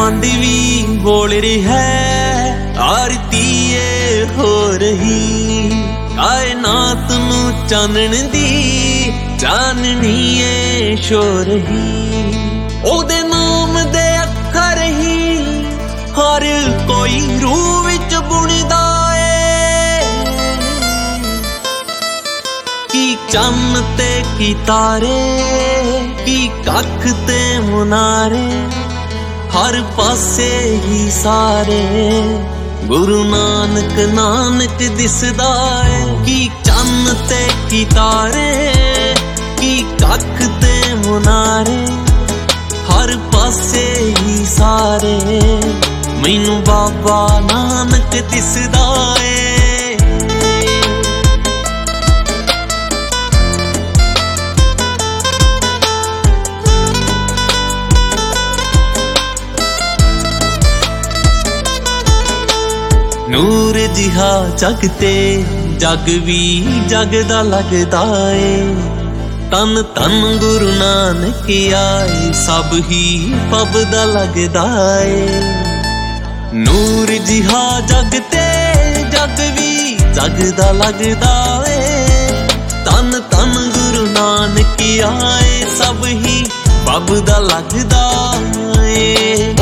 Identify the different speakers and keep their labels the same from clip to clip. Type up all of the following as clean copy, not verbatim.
Speaker 1: भी बोल रही है आरती ये हो रही कायनात नू चानण दी चाननी ये शो रही ओदे नाम दे अखर ही हर कोई रूह विच बुणदा की चन्न ते की तारे की कख ते मुनारे हर पासे ही सारे गुरु नानक नानक दिसदा है की चन्न ते की तारे की कख ते मुनारे हर पासे ही सारे मैनू बाबा नानक दिसदा है नूर जिहा जग ते जग भी जगदा लगदा है तन तन गुरु नानक आए सब ही पबदा लगदा है नूर जिहा जग ते जग भी जगदा लगदा है तन तन गुरु नानक आए सब ही पबदा लगदा है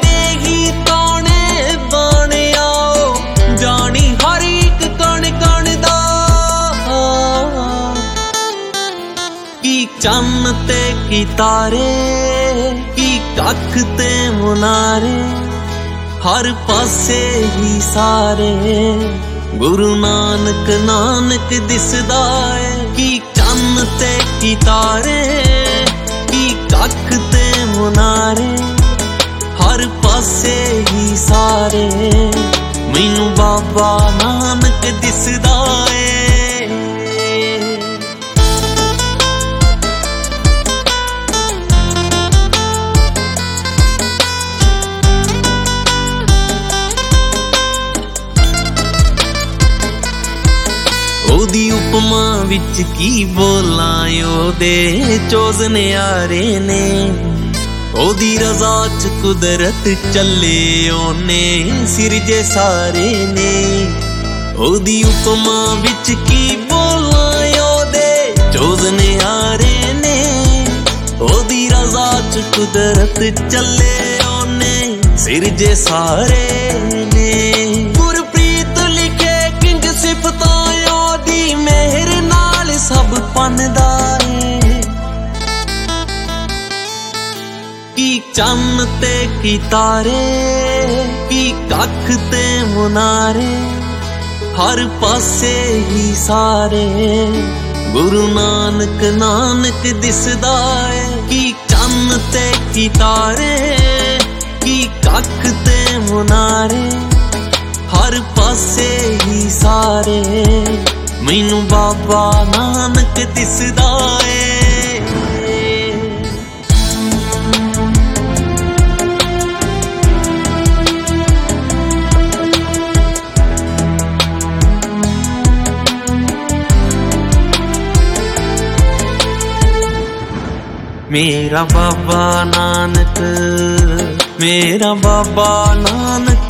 Speaker 1: चन्न ते की तारे की कख ते मुनारे हर पासे ही सारे गुरु नानक नानक दिसदा है की चन्न ते की तारे की कख ते मुनारे हर पासे ही सारे मैनू बाबा नानक दिसदा है ओदी उपमा विच की बोलां ओदे चोज न्यारे ने ओदी रज़ा च कुदरत चले ओने सिरजे सारे ने ओदी उपमा विच की बोलां ओदे चोज न्यारे ने ओदी रज़ा च कुदरत चले ओने सिरजे सारे ने गुरप्रीत लिखे किंग सिफतां मेरे नाल सब पनदा है की चन्न ते की तारे की कख ते मुनारे हर पासे ही सारे गुरु नानक नानक दिसदा है की चन्न ते की तारे की कख ते मुनारे हर पासे ही सारे मैनू बाबा नानक दिसदा है मेरा बाबा नानक मेरा बाबा नानक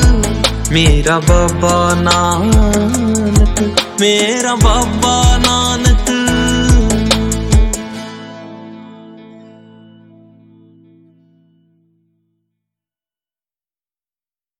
Speaker 1: मेरा बाबा नानक मेरा बाबा नानक